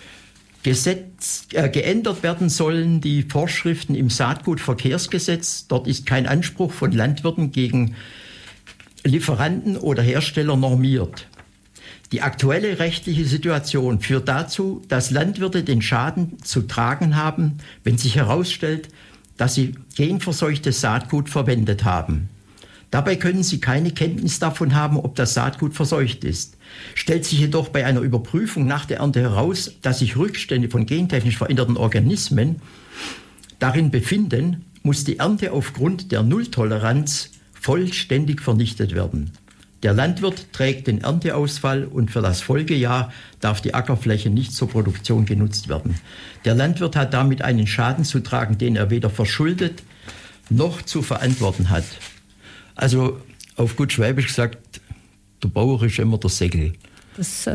Geändert werden sollen die Vorschriften im Saatgutverkehrsgesetz. Dort ist kein Anspruch von Landwirten gegen Lieferanten oder Hersteller normiert. Die aktuelle rechtliche Situation führt dazu, dass Landwirte den Schaden zu tragen haben, wenn sich herausstellt, dass sie genverseuchtes Saatgut verwendet haben. Dabei können sie keine Kenntnis davon haben, ob das Saatgut verseucht ist. Stellt sich jedoch bei einer Überprüfung nach der Ernte heraus, dass sich Rückstände von gentechnisch veränderten Organismen darin befinden, muss die Ernte aufgrund der Nulltoleranz vollständig vernichtet werden. Der Landwirt trägt den Ernteausfall und für das Folgejahr darf die Ackerfläche nicht zur Produktion genutzt werden. Der Landwirt hat damit einen Schaden zu tragen, den er weder verschuldet noch zu verantworten hat. Also auf gut Schwäbisch gesagt, der Bauer ist immer der Säckel. Es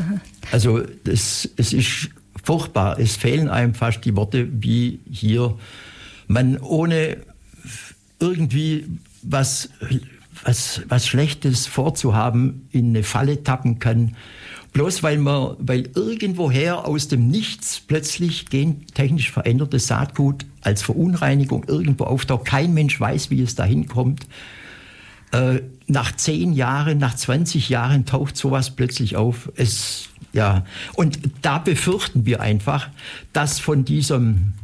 ist furchtbar. Es fehlen einem fast die Worte, wie hier man ohne irgendwie was Schlechtes vorzuhaben in eine Falle tappen kann. Bloß weil irgendwoher aus dem Nichts plötzlich gentechnisch verändertes Saatgut als Verunreinigung irgendwo auftaucht. Kein Mensch weiß, wie es dahin kommt. Nach 10 Jahren, nach 20 Jahren taucht sowas plötzlich auf. Und da befürchten wir einfach, dass von diesem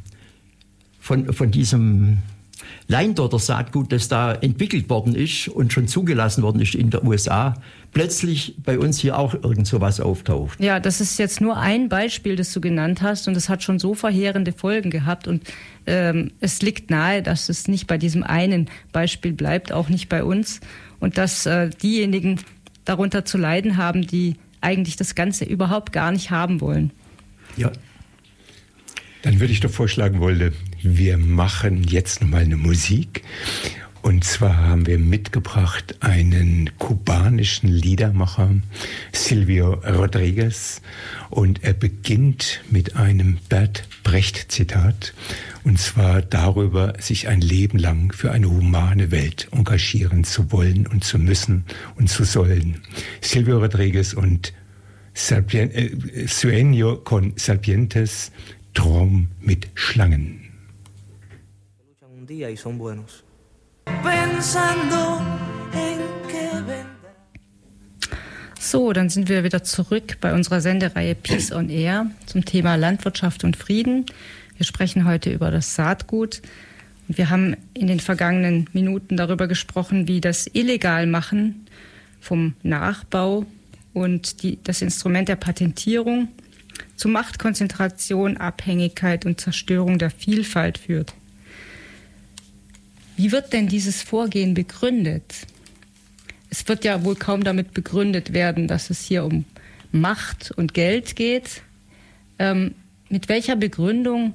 Leindotter Saatgut, das da entwickelt worden ist und schon zugelassen worden ist in den USA, plötzlich bei uns hier auch irgend sowas auftaucht. Ja, das ist jetzt nur ein Beispiel, das du genannt hast, und es hat schon so verheerende Folgen gehabt, und es liegt nahe, dass es nicht bei diesem einen Beispiel bleibt, auch nicht bei uns, und dass diejenigen darunter zu leiden haben, die eigentlich das Ganze überhaupt gar nicht haben wollen. Ja. Dann würde ich doch vorschlagen wollen, wir machen jetzt nochmal eine Musik. Und zwar haben wir mitgebracht einen kubanischen Liedermacher, Silvio Rodriguez. Und er beginnt mit einem Bert Brecht-Zitat. Und zwar darüber, sich ein Leben lang für eine humane Welt engagieren zu wollen und zu müssen und zu sollen. Silvio Rodriguez und Sueño con Serpientes, Traum mit Schlangen. So, dann sind wir wieder zurück bei unserer Sendereihe Peace on Air zum Thema Landwirtschaft und Frieden. Wir sprechen heute über das Saatgut. Und wir haben in den vergangenen Minuten darüber gesprochen, wie das Illegalmachen vom Nachbau und das Instrument der Patentierung zu Machtkonzentration, Abhängigkeit und Zerstörung der Vielfalt führt. Wie wird denn dieses Vorgehen begründet? Es wird ja wohl kaum damit begründet werden, dass es hier um Macht und Geld geht. Mit welcher Begründung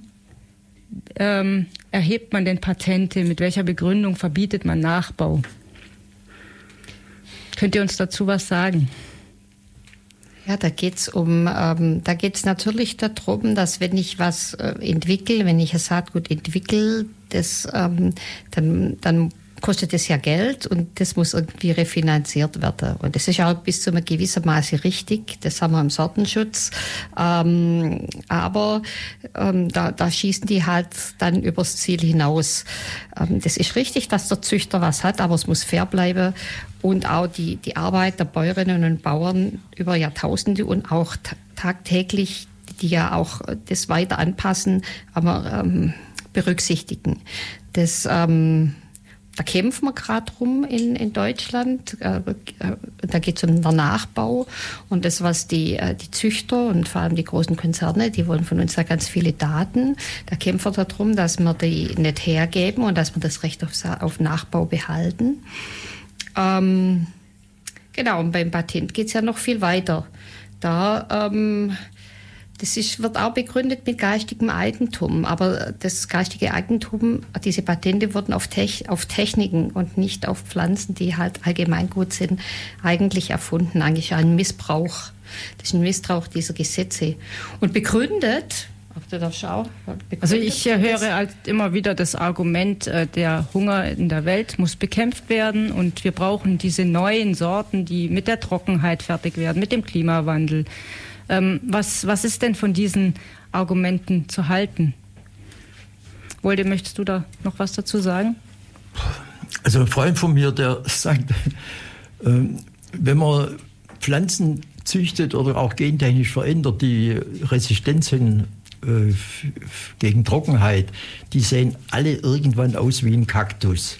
erhebt man denn Patente? Mit welcher Begründung verbietet man Nachbau? Könnt ihr uns dazu was sagen? Ja, da geht's natürlich darum, dass wenn ich was entwickle, wenn ich ein Saatgut entwickle, dann kostet es ja Geld und das muss irgendwie refinanziert werden. Und das ist auch bis zu einem gewissen Maße richtig. Das haben wir im Sortenschutz. Aber da schießen die halt dann übers Ziel hinaus. Das ist richtig, dass der Züchter was hat, aber es muss fair bleiben. Und auch die Arbeit der Bäuerinnen und Bauern über Jahrtausende und auch tagtäglich, die ja auch das weiter anpassen, aber berücksichtigen. Das da kämpfen wir gerade drum in Deutschland. Da geht es um den Nachbau. Und das, was die Züchter und vor allem die großen Konzerne, die wollen von uns ja ganz viele Daten. Da kämpfen wir darum, dass wir die nicht hergeben und dass wir das Recht auf Nachbau behalten. Genau, und beim Patent geht es ja noch viel weiter. Das wird auch begründet mit geistigem Eigentum, aber das geistige Eigentum, diese Patente wurden auf Techniken und nicht auf Pflanzen, die halt allgemeingut sind, eigentlich erfunden, eigentlich ein Missbrauch. Das ist ein Missbrauch dieser Gesetze. Und begründet, also ich höre halt immer wieder das Argument, der Hunger in der Welt muss bekämpft werden und wir brauchen diese neuen Sorten, die mit der Trockenheit fertig werden, mit dem Klimawandel. Was ist denn von diesen Argumenten zu halten? Wolde, möchtest du da noch was dazu sagen? Also ein Freund von mir, der sagt, wenn man Pflanzen züchtet oder auch gentechnisch verändert, die resistent sind gegen Trockenheit, die sehen alle irgendwann aus wie ein Kaktus.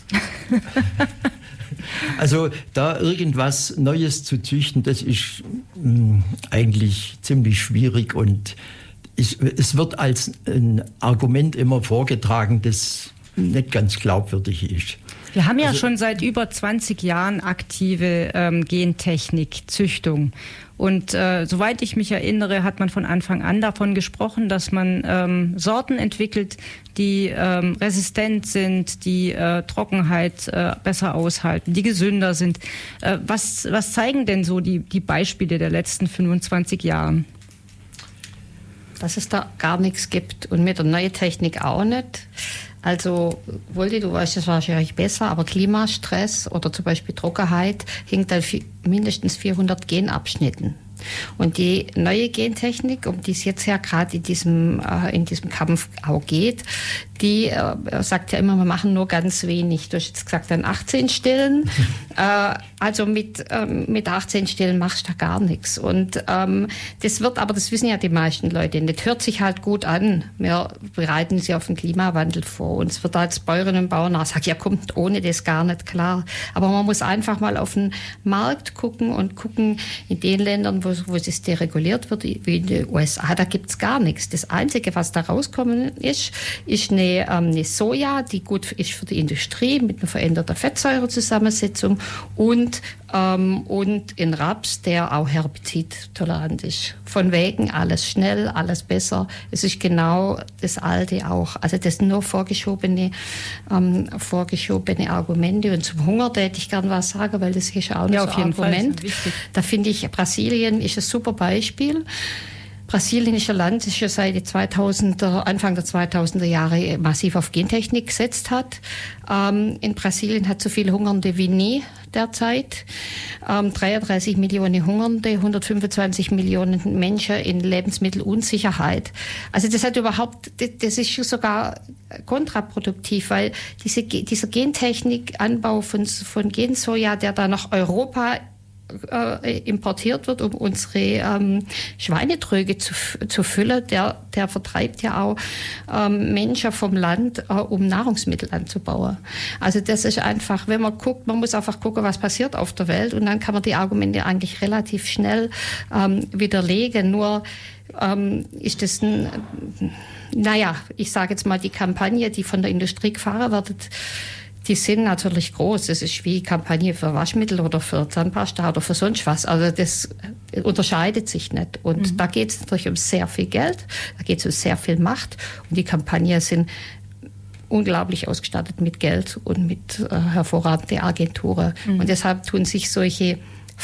Also da irgendwas Neues zu züchten, das ist eigentlich ziemlich schwierig und es wird als ein Argument immer vorgetragen, das nicht ganz glaubwürdig ist. Wir haben ja schon seit über 20 Jahren aktive Gentechnik, Züchtung. Und soweit ich mich erinnere, hat man von Anfang an davon gesprochen, dass man Sorten entwickelt, die resistent sind, die Trockenheit besser aushalten, die gesünder sind. Was zeigen denn so die Beispiele der letzten 25 Jahre? Dass es da gar nichts gibt und mit der neuen Technik auch nicht. Also, Wolde, du weißt es wahrscheinlich besser, aber Klimastress oder zum Beispiel Trockenheit hängt an mindestens 400 Genabschnitten. Und die neue Gentechnik, um die es jetzt ja gerade in diesem Kampf auch geht, die sagt ja immer, wir machen nur ganz wenig. Du hast jetzt gesagt, an 18 Stellen. Also mit 18 Stellen machst du da gar nichts. Und das wissen ja die meisten Leute. Das hört sich halt gut an. Wir bereiten sie auf den Klimawandel vor. Und es wird als Bäuerinnen und Bauern sagen, ja, kommt ohne das gar nicht klar. Aber man muss einfach mal auf den Markt gucken und gucken in den Ländern, wo es dereguliert wird, wie in den USA, da gibt es gar nichts. Das Einzige, was da rauskommen ist eine Soja, die gut ist für die Industrie mit einer veränderten Fettsäurezusammensetzung und in Raps, der auch herbizidtolerant ist. Von wegen alles schnell, alles besser. Es ist genau das Alte auch. Also das sind nur vorgeschobene Argumente. Und zum Hunger täte ich gern was sagen, weil das ist auch noch so ein Argument. Da finde ich, Brasilien ist ein super Beispiel. Brasilien ist ein Land, das schon seit Anfang der 2000er Jahre massiv auf Gentechnik gesetzt hat. In Brasilien hat so viele Hungernde wie nie derzeit. 33 Millionen Hungernde, 125 Millionen Menschen in Lebensmittelunsicherheit. Also das ist schon sogar kontraproduktiv, weil dieser Gentechnikanbau von Gensoja, der da nach Europa importiert wird, um unsere Schweinetröge zu füllen, der vertreibt ja auch Menschen vom Land, um Nahrungsmittel anzubauen. Also das ist einfach, wenn man guckt, man muss einfach gucken, was passiert auf der Welt und dann kann man die Argumente eigentlich relativ schnell widerlegen. Nur ist das ich sage jetzt mal, die Kampagne, die von der Industrie gefahren wird, die sind natürlich groß. Das ist wie Kampagne für Waschmittel oder für Zahnpasta oder für sonst was. Also das unterscheidet sich nicht. Und da geht es natürlich um sehr viel Geld, da geht es um sehr viel Macht. Und die Kampagnen sind unglaublich ausgestattet mit Geld und mit hervorragenden Agenturen. Und deshalb tun sich solche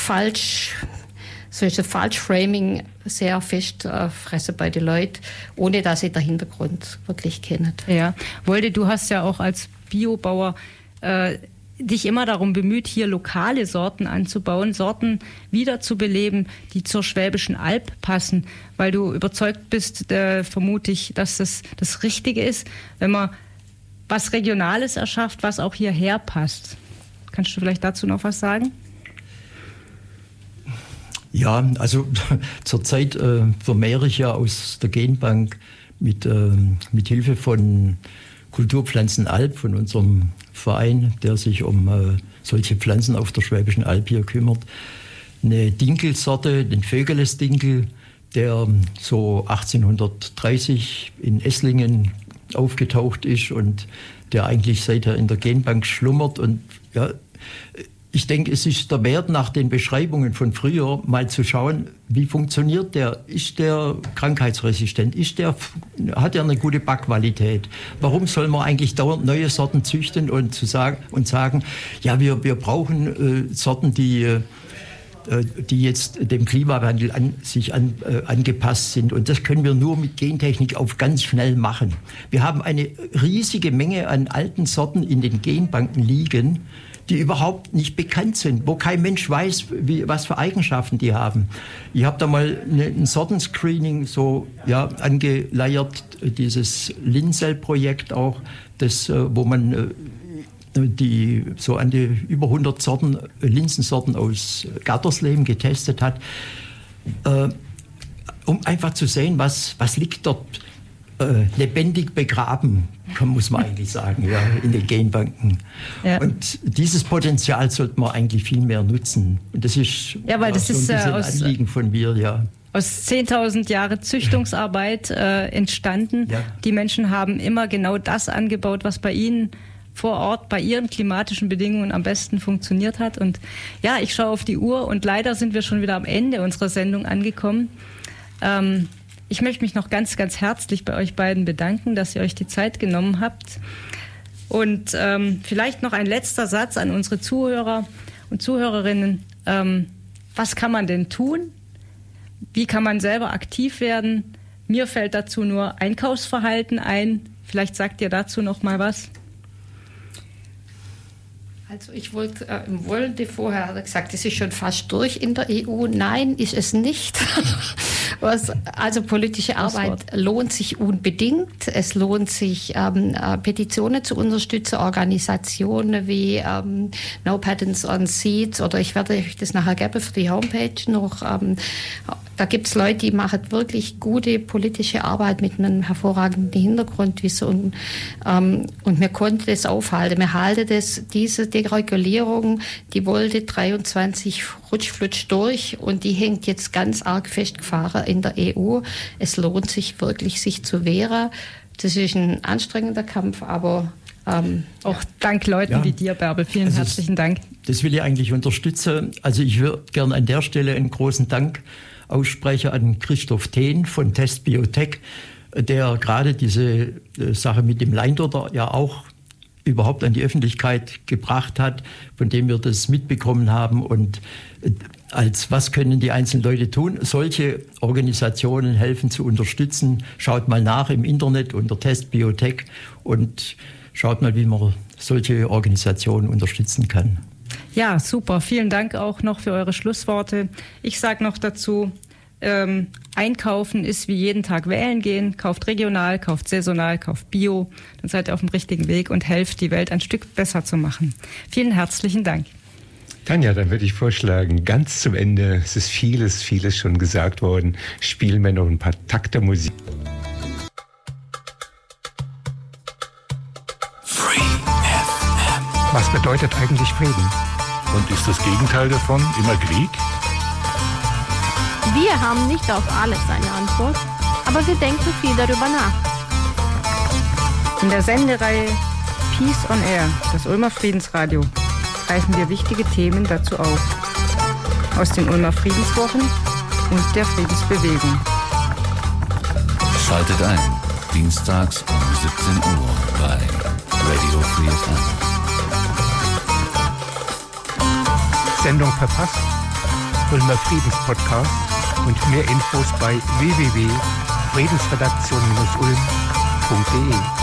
Falschframing sehr fest fressen bei den Leuten, ohne dass sie den Hintergrund wirklich kennen. Ja, Wolde, du hast ja auch als Biobauer dich immer darum bemüht, hier lokale Sorten anzubauen, Sorten wiederzubeleben, die zur Schwäbischen Alb passen, weil du überzeugt bist, vermute ich, dass das Richtige ist, wenn man was Regionales erschafft, was auch hierher passt. Kannst du vielleicht dazu noch was sagen? Ja, also zurzeit vermehre ich ja aus der Genbank mit Hilfe von Kulturpflanzen Alb, von unserem Verein, der sich um solche Pflanzen auf der Schwäbischen Alb hier kümmert, eine Dinkelsorte, den Vögeles-Dinkel, der so 1830 in Esslingen aufgetaucht ist und der eigentlich seither in der Genbank schlummert. Und ja, ich denke, es ist der Wert, nach den Beschreibungen von früher mal zu schauen, wie funktioniert der? Ist der krankheitsresistent? Hat er eine gute Backqualität? Warum soll man eigentlich dauernd neue Sorten züchten und sagen, ja, wir brauchen Sorten, die jetzt dem Klimawandel angepasst sind. Und das können wir nur mit Gentechnik auf ganz schnell machen. Wir haben eine riesige Menge an alten Sorten in den Genbanken liegen, die überhaupt nicht bekannt sind, wo kein Mensch weiß, was für Eigenschaften die haben. Ich habe da mal ein Sortenscreening angeleiert, dieses Linsel-Projekt auch, wo man über 100 Sorten, Linsensorten aus Gattersleben getestet hat, um einfach zu sehen, was liegt dort lebendig begraben, muss man eigentlich sagen, ja, in den Genbanken. Ja. Und dieses Potenzial sollte man eigentlich viel mehr nutzen. Und das ist, weil das ist ein Anliegen von mir, ja. Aus 10.000 Jahre Züchtungsarbeit entstanden. Ja. Die Menschen haben immer genau das angebaut, was bei ihnen vor Ort bei ihren klimatischen Bedingungen am besten funktioniert hat. Und ja, ich schaue auf die Uhr und leider sind wir schon wieder am Ende unserer Sendung angekommen. Ich möchte mich noch ganz, ganz herzlich bei euch beiden bedanken, dass ihr euch die Zeit genommen habt. Und vielleicht noch ein letzter Satz an unsere Zuhörer und Zuhörerinnen. Was kann man denn tun? Wie kann man selber aktiv werden? Mir fällt dazu nur Einkaufsverhalten ein. Vielleicht sagt ihr dazu noch mal was. Also ich wollte vorher gesagt, es ist schon fast durch in der EU. Nein, ist es nicht. Also politische Arbeit lohnt sich unbedingt. Es lohnt sich, Petitionen zu unterstützen, Organisationen wie No Patents on Seeds, oder ich werde euch das nachher geben für die Homepage noch. Da gibt es Leute, die machen wirklich gute politische Arbeit mit einem hervorragenden Hintergrundwissen. Und wir konnten das aufhalten. Wir halten diese Deregulierung, die wollte 23 rutschflutsch durch und die hängt jetzt ganz arg festgefahren in der EU. Es lohnt sich wirklich, sich zu wehren. Das ist ein anstrengender Kampf, aber auch dank Leuten wie dir, Bärbel. Vielen herzlichen Dank. Das will ich eigentlich unterstützen. Also ich würde gerne an der Stelle einen großen Dank aussprechen an Christoph Thehn von Test Biotech, der gerade diese Sache mit dem Leindotter ja auch überhaupt an die Öffentlichkeit gebracht hat, von dem wir das mitbekommen haben. Und was können die einzelnen Leute tun? Solche Organisationen helfen zu unterstützen. Schaut mal nach im Internet unter Test Biotech und schaut mal, wie man solche Organisationen unterstützen kann. Ja, super. Vielen Dank auch noch für eure Schlussworte. Ich sage noch dazu, Einkaufen ist wie jeden Tag wählen gehen. Kauft regional, kauft saisonal, kauft bio. Dann seid ihr auf dem richtigen Weg und helft, die Welt ein Stück besser zu machen. Vielen herzlichen Dank. Tanja, dann würde ich vorschlagen, ganz zum Ende, es ist vieles schon gesagt worden, spielen wir noch ein paar Takte Musik. Was bedeutet eigentlich Frieden? Und ist das Gegenteil davon immer Krieg? Wir haben nicht auf alles eine Antwort, aber wir denken viel darüber nach. In der Sendereihe Peace on Air, das Ulmer Friedensradio, greifen wir wichtige Themen dazu auf. Aus den Ulmer Friedenswochen und der Friedensbewegung. Schaltet ein, dienstags um 17 Uhr bei Radio Free FM. Sendung verpasst? Ulmer Friedenspodcast und mehr Infos bei www.friedensredaktion-ulm.de.